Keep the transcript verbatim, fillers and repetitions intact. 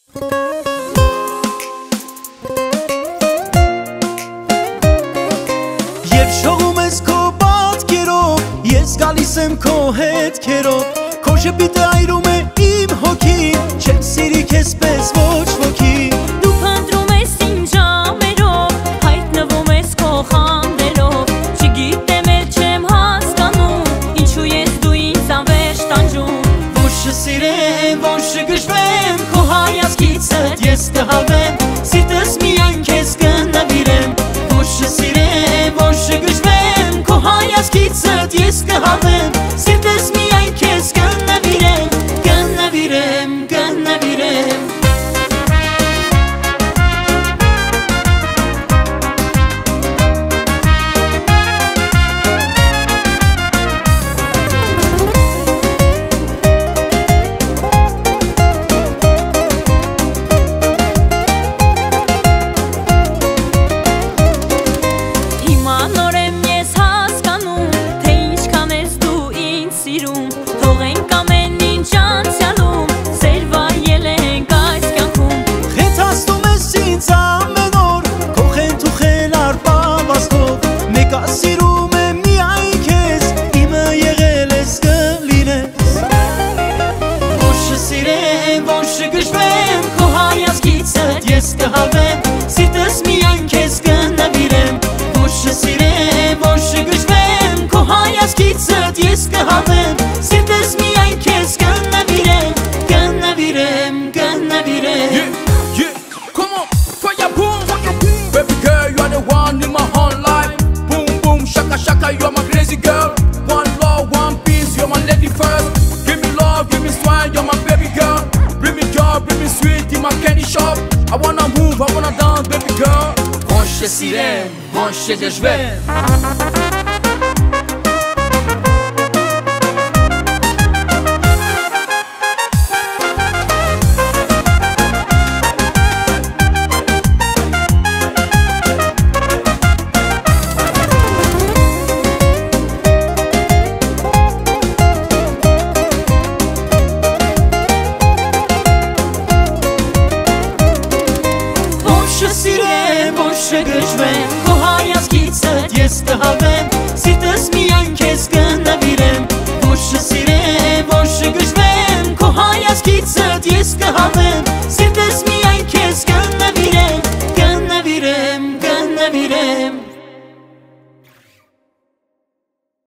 Երբ շողում ես քո պատկերով, ես գալիս եմ քո հետքերով, քո ժպիտը այրում է իմ հոգին, չեմ սիրի քեզ պես ոչ ոքի։ Դու փնտրում ես իմ ժամերով, հայտնվում ես քո խանդերով, չգիտեմ էլ չեմ հասկանում, ինչու ես դու ինձ անվերջ տանջում։ Ոչ չսիրեմ, ոչ չգժվեմ, քո հայացքիցդ ես կհավեմ, սիրտս միայն քեզ կնվիրեմ։ Ոչ չսիրեմ, ոչ չգժվեմ, քո հայացքիցդ ես կհավեմ, սիրտս միայն քեզ կնվիրեմ, կնվիրեմ, կնվիրեմ։ Թողենք ամեն ինչ անցյալում, սեր վայել ենք այս կյանքում։ Խենթացնում ես ինձ ամեն օր, քո խենթուխել արպավազքով, մեկ ասիրում եմ միայն քեզ, իմը եղել ես կլինես։ Ոչ չսիրեմ, ոչ չգժվեմ, քո հայացքիցդ ես կհավեմ, սիրտս միայն քեզ կնվիրեմ։ Ոչ չսիրեմ, ոչ չգժվեմ, քո հայացքիցդ ես կհավեմ, սիրտս միայն քեզ կնվիրեմ, կնվիրեմ, կնվիրեմ։ Yeah, yeah, come on, fire boom, baby girl, you are the one in my whole life. Boom, boom, shaka, shaka, you are my crazy girl. One love, one peace, you are my lady first. Give me love, give me smile, you are my baby girl. Bring me joy, bring me sweet in my candy shop. I wanna move, I wanna dance, baby girl. Ոչ չսիրեմ, ոչ չգժվեմ։ Չսիրեմ, ոչ չգժվեմ, քո հայացքիցդ ես կհավեմ,